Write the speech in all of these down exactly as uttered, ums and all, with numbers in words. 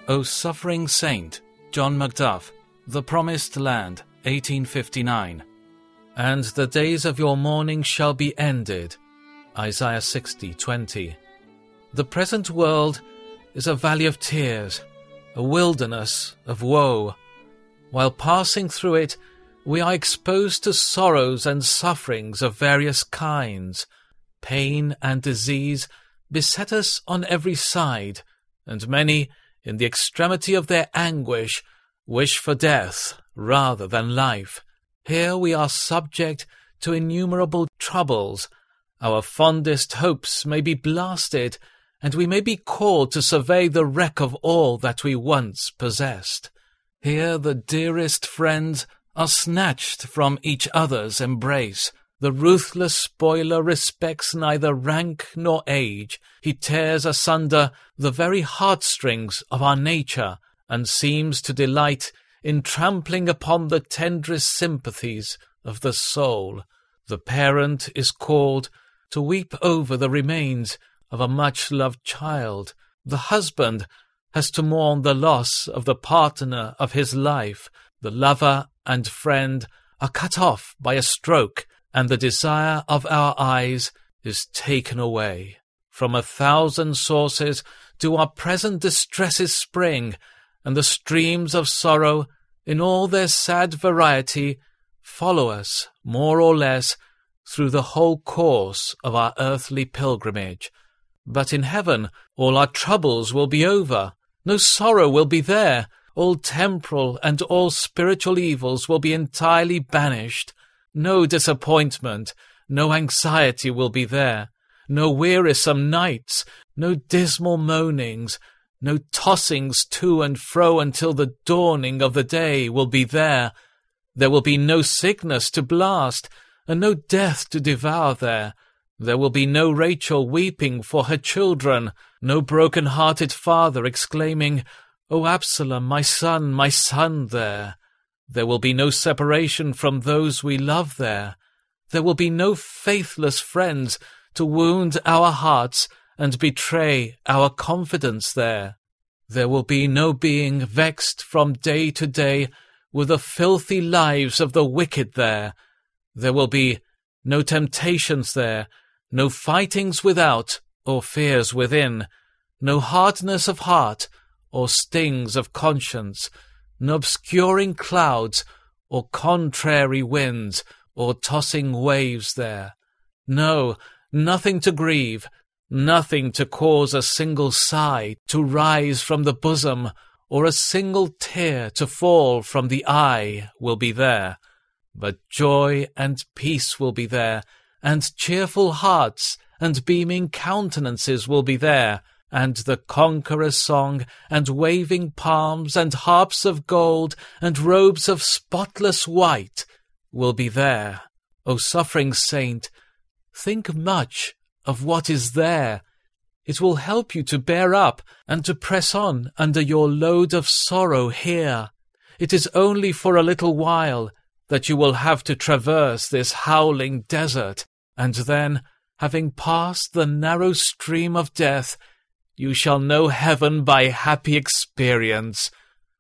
O Suffering Saint, John Macduff, The Promised Land, eighteen fifty-nine. And the days of your mourning shall be ended, Isaiah sixty twenty. The present world is a valley of tears, a wilderness of woe. While passing through it, we are exposed to sorrows and sufferings of various kinds. Pain and disease beset us on every side, and many, in the extremity of their anguish, wish for death rather than life. Here we are subject to innumerable troubles. Our fondest hopes may be blasted, and we may be called to survey the wreck of all that we once possessed. Here the dearest friends are snatched from each other's embrace. The ruthless spoiler respects neither rank nor age. He tears asunder the very heartstrings of our nature, and seems to delight in trampling upon the tenderest sympathies of the soul. The parent is called to weep over the remains of a much-loved child. The husband has to mourn the loss of the partner of his life. The lover and friend are cut off by a stroke, and the desire of our eyes is taken away. From a thousand sources do our present distresses spring, and the streams of sorrow, in all their sad variety, follow us, more or less, through the whole course of our earthly pilgrimage. But in heaven all our troubles will be over. No sorrow will be there. All temporal and all spiritual evils will be entirely banished. No disappointment, no anxiety will be there. No wearisome nights, no dismal moanings, no tossings to and fro until the dawning of the day will be there. There will be no sickness to blast, and no death to devour there. There will be no Rachel weeping for her children, no broken-hearted father exclaiming, "O Absalom, my son, my son," there. There will be no separation from those we love there. There will be no faithless friends to wound our hearts and betray our confidence there. There will be no being vexed from day to day with the filthy lives of the wicked there. There will be no temptations there, no fightings without or fears within, no hardness of heart or stings of conscience, no obscuring clouds or contrary winds or tossing waves there. No, nothing to grieve, nothing to cause a single sigh to rise from the bosom, or a single tear to fall from the eye will be there. But joy and peace will be there, and cheerful hearts and beaming countenances will be there, and the conqueror's song, and waving palms, and harps of gold, and robes of spotless white will be there. O suffering saint, think much of what is there. It will help you to bear up and to press on under your load of sorrow here. It is only for a little while that you will have to traverse this howling desert, and then, having passed the narrow stream of death, you shall know heaven by happy experience.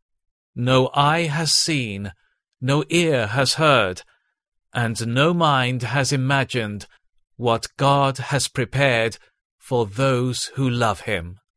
No eye has seen, no ear has heard, and no mind has imagined what God has prepared for those who love him.